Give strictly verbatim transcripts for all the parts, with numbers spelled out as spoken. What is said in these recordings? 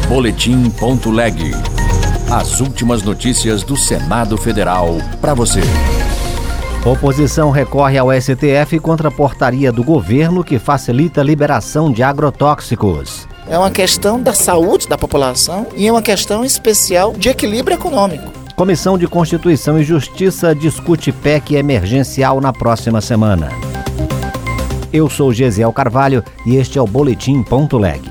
Boletim ponto leg. As últimas notícias do Senado Federal para você. Oposição recorre ao S T F contra a portaria do governo que facilita a liberação de agrotóxicos. É uma questão da saúde da população e é uma questão especial de equilíbrio econômico. Comissão de Constituição e Justiça discute P E C emergencial na próxima semana. Eu sou Gesiel Carvalho e este é o Boletim ponto leg.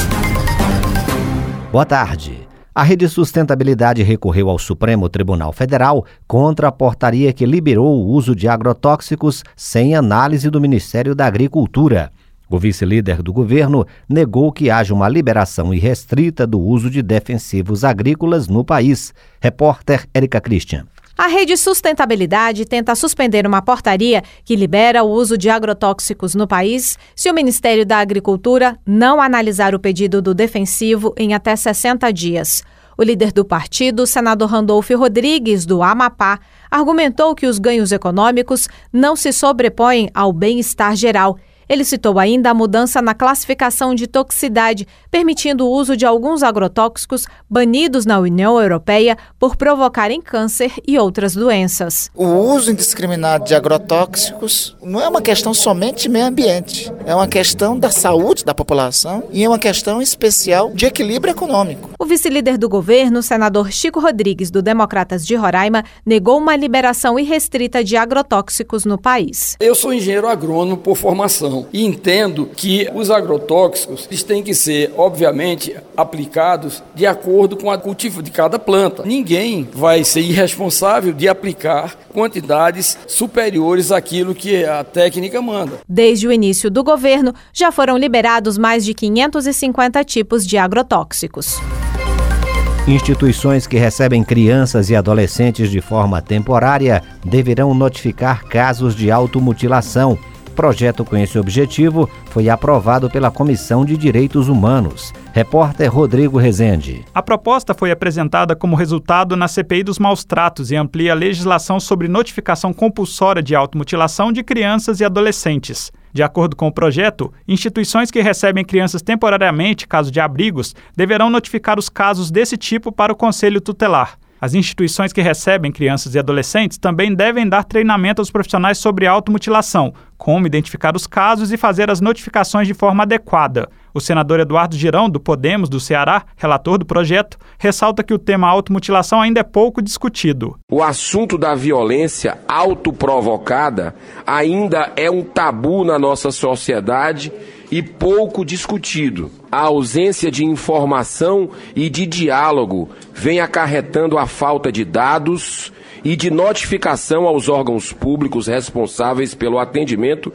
Boa tarde. A Rede Sustentabilidade recorreu ao Supremo Tribunal Federal contra a portaria que liberou o uso de agrotóxicos sem análise do Ministério da Agricultura. O vice-líder do governo negou que haja uma liberação irrestrita do uso de defensivos agrícolas no país. Repórter Érica Christian. A Rede Sustentabilidade tenta suspender uma portaria que libera o uso de agrotóxicos no país se o Ministério da Agricultura não analisar o pedido do defensivo em até sessenta dias. O líder do partido, o senador Randolfo Rodrigues, do Amapá, argumentou que os ganhos econômicos não se sobrepõem ao bem-estar geral. Ele citou ainda a mudança na classificação de toxicidade, permitindo o uso de alguns agrotóxicos banidos na União Europeia por provocarem câncer e outras doenças. O uso indiscriminado de agrotóxicos não é uma questão somente de meio ambiente, é uma questão da saúde da população e é uma questão especial de equilíbrio econômico. O vice-líder do governo, o senador Chico Rodrigues, do Democratas de Roraima, negou uma liberação irrestrita de agrotóxicos no país. Eu sou engenheiro agrônomo por formação. E entendo que os agrotóxicos eles têm que ser, obviamente, aplicados de acordo com o cultivo de cada planta. Ninguém vai ser irresponsável de aplicar quantidades superiores àquilo que a técnica manda. Desde o início do governo, já foram liberados mais de quinhentos e cinquenta tipos de agrotóxicos. Instituições que recebem crianças e adolescentes de forma temporária deverão notificar casos de automutilação. Projeto com esse objetivo foi aprovado pela Comissão de Direitos Humanos. Repórter Rodrigo Rezende. A proposta foi apresentada como resultado na C P I dos maus-tratos e amplia a legislação sobre notificação compulsória de automutilação de crianças e adolescentes. De acordo com o projeto, instituições que recebem crianças temporariamente, caso de abrigos, deverão notificar os casos desse tipo para o Conselho Tutelar. As instituições que recebem crianças e adolescentes também devem dar treinamento aos profissionais sobre automutilação, como identificar os casos e fazer as notificações de forma adequada. O senador Eduardo Girão, do Podemos, do Ceará, relator do projeto, ressalta que o tema automutilação ainda é pouco discutido. O assunto da violência autoprovocada ainda é um tabu na nossa sociedade e pouco discutido. A ausência de informação e de diálogo vem acarretando a falta de dados e de notificação aos órgãos públicos responsáveis pelo atendimento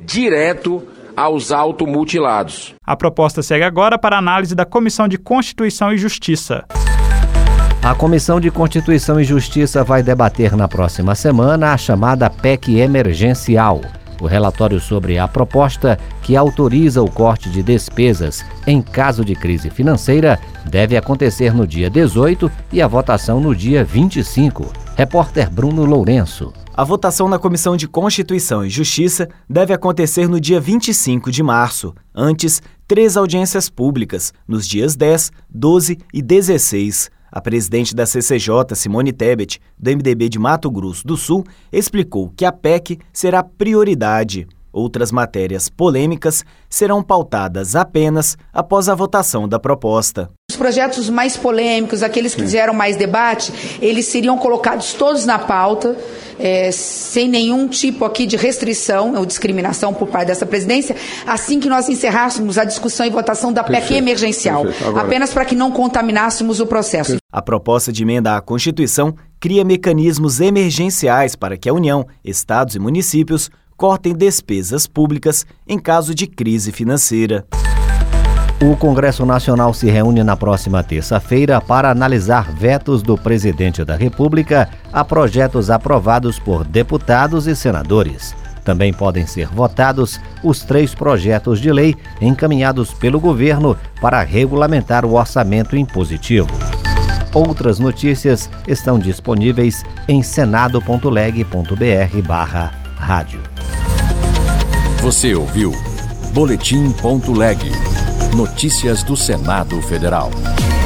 direto aos automutilados. A proposta segue agora para análise da Comissão de Constituição e Justiça. A Comissão de Constituição e Justiça vai debater na próxima semana a chamada P E C emergencial. O relatório sobre a proposta que autoriza o corte de despesas em caso de crise financeira deve acontecer no dia dezoito e a votação no dia vinte e cinco. Repórter Bruno Lourenço. A votação na Comissão de Constituição e Justiça deve acontecer no dia vinte e cinco de março. Antes, três audiências públicas, nos dias dez, doze e dezesseis. A presidente da C C J, Simone Tebet, do M D B de Mato Grosso do Sul, explicou que a P E C será prioridade. Outras matérias polêmicas serão pautadas apenas após a votação da proposta. Os projetos mais polêmicos, aqueles que fizeram mais debate, eles seriam colocados todos na pauta, é, sem nenhum tipo aqui de restrição ou discriminação por parte dessa presidência, assim que nós encerrássemos a discussão e votação da P E C emergencial, apenas para que não contaminássemos o processo. A proposta de emenda à Constituição cria mecanismos emergenciais para que a União, estados e municípios cortem despesas públicas em caso de crise financeira. O Congresso Nacional se reúne na próxima terça-feira para analisar vetos do presidente da República a projetos aprovados por deputados e senadores. Também podem ser votados os três projetos de lei encaminhados pelo governo para regulamentar o orçamento impositivo. Outras notícias estão disponíveis em senado ponto leg ponto br barra rádio. Você ouviu Boletim ponto leg. Notícias do Senado Federal.